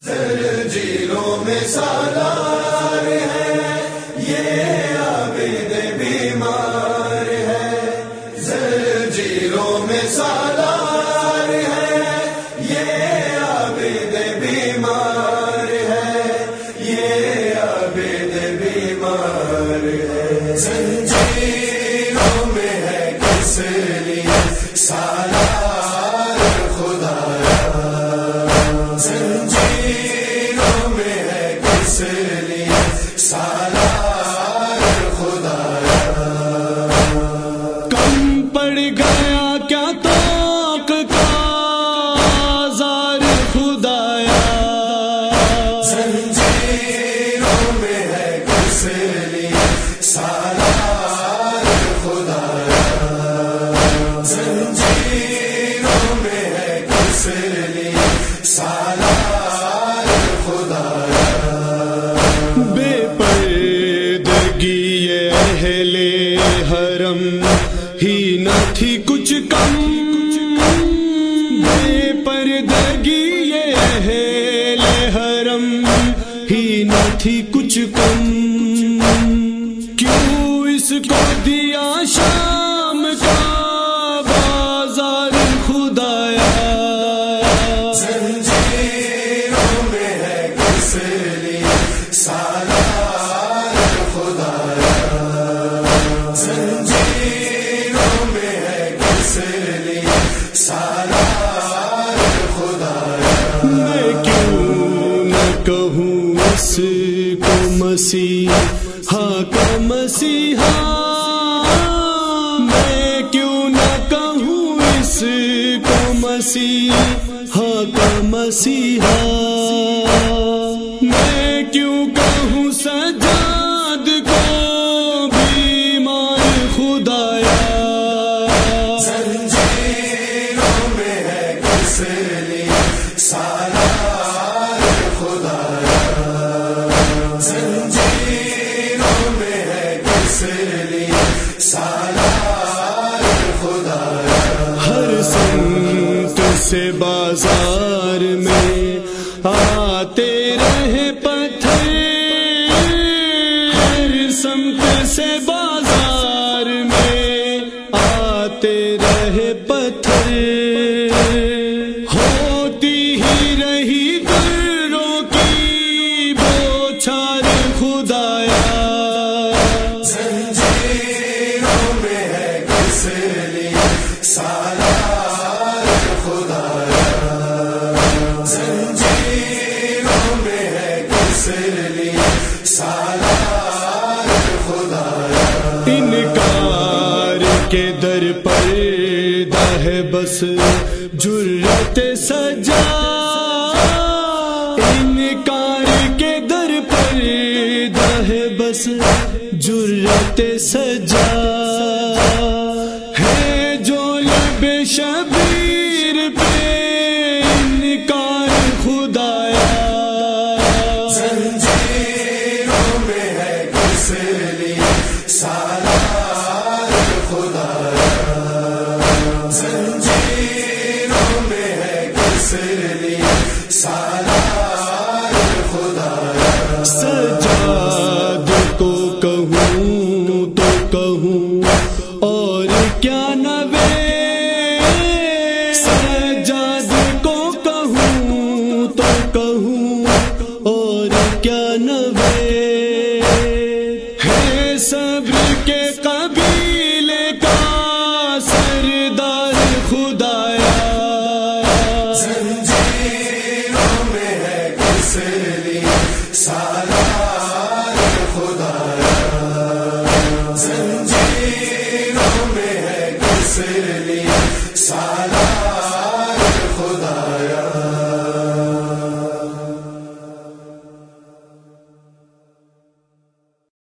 زنجیروں میں سالار ہے یہ عابد بیمار ہے، زنجیروں میں سالار ہے یہ عابد بیمار ہے، یہ عابد بیمار ہے۔ زنجیروں میں ہے کس لیے سالار خدایا، زنجیروں میں ہے کس لیے سالار خدایا۔ کم پڑ گیا کیا طاق کا آزار خدایا، زنجیروں میں ہے کس لیے سالار خدایا، زنجیروں میں ہے کس لیے سالار خدایا۔ بے پردگی یہ اہل حرم ہی نہ تھی کچھ کم، بے پردگی یہ اہل حرم ہی نہ تھی کچھ کم، کیوں اس کو دیا شام کا بازار خدایا، زنجیروں میں ہے کس لیے سالار خدایا، زنجیروں میں ہے کس لیے سالار خدایا۔ میں کیوں نہ کہوں اس کو مسیحا کا مسیحا، میں کیوں نہ کہوں اس کو مسیحا کا مسیحا، میں کیوں کہوں سجاد کو بیمار خدایا، زنجیروں میں ہے کس لیے سالار خدایا، زنجیروں میں ہے کس لیے سالار خدایا۔ ہر سمت سے بازار میں آتے رہے پتھر، ہر سمت سے بازار میں آتے رہے پتھر، ہوتی ہی رہی دروں کی بوچھار خدایا، زنجیروں میں ہے کس لیے سالار خدایا، زنجیروں میں ہے کس لیے سالار خدایا۔ انکار کے در پر ہے بس جرت سجا، انکار کے در پر ہے بس جرت سجا، ہے جو لب شبیر پہ انکار خدایا، زنجیروں میں ہے کس لیے سالار خدایا، زنجیروں میں ہے کس لیے سالار خدایا۔ سجاد کو کہوں تو کہوں اور کیا نوے، سجاد کو کہوں تو کہوں اور کیا نوے، ہے صبر کے قبیلے کا سردار خدایا، زنجیروں میں ہے کس لیے سالار خدایا، زنجیروں میں ہے کس لیے سالار